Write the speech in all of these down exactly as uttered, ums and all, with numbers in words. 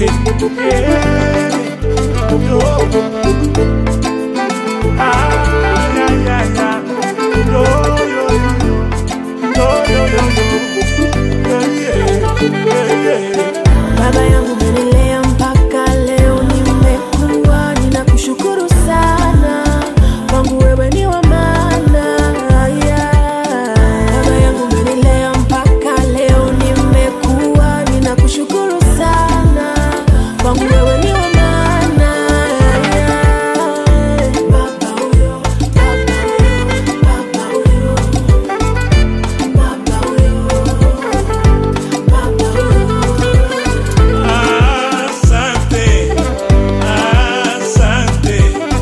Baba yangu umenilea mpaka leo nimekuwa, ninakushukuru sana, kwangu wewe ni wa maana. Baba yangu umenilea mpaka leo nimekuwa, ninakushukuru sana, kwangu wewe ni wa maana. Baba huyo, baba huyo, baba huyo, baba huyo, baba huyo. Asante, asante,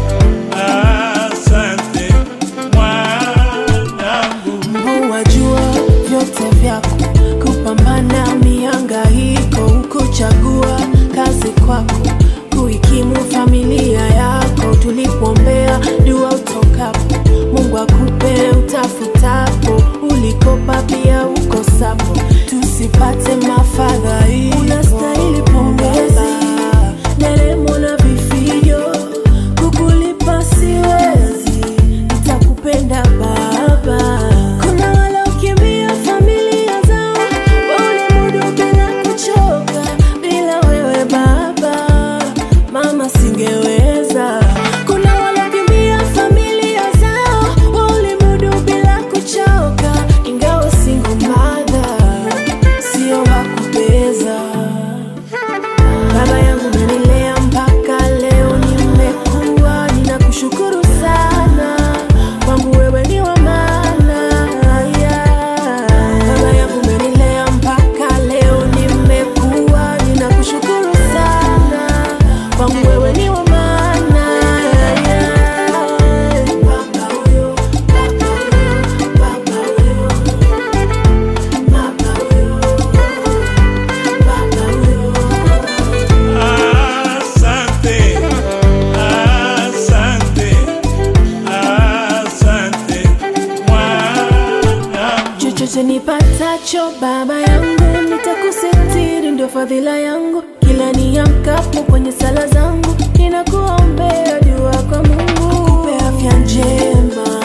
asante mwanangu. Mungu wajua vyote vyako, kupambana mihangaiko, ukuchagua kazi kwako, kuikimu familia yako, tulipoombea dua utokapo, Mungu akupe utafutapo, ulikopa pia ukosapo, tusipate mafadhaiko. Unastahili pongezi, nderemo na vifijo, kukulipa siwezi, nitakupenda Baba. Kuna wale ukimbia familia zao, walimudu bila kuchoka, bila wewe Baba, mama singeweza. Kuna wale ukimbia familia zao, walimudu bila kuchoka, ingawa single mother, sio wakubeza. Baba yangu umenilea mpaka leo nimekuwa, ninakushukuru sana, kwangu wewe ni wa maana. Baba yangu umenilea mpaka leo nimekuwa, ninakushukuru sana, kwangu wewe ni wa maana. Baba huyo, baba huyo, baba huyo, baba huyo, baba huyo. Asante, asante, asante mwanangu. Chochote nipatacho Baba yangu, nitakusitiri, ndio fadhila yangu. Kila niamkapo kwenye sala zangu, ninakuombea dua kwa Mungu, kupe afya njema.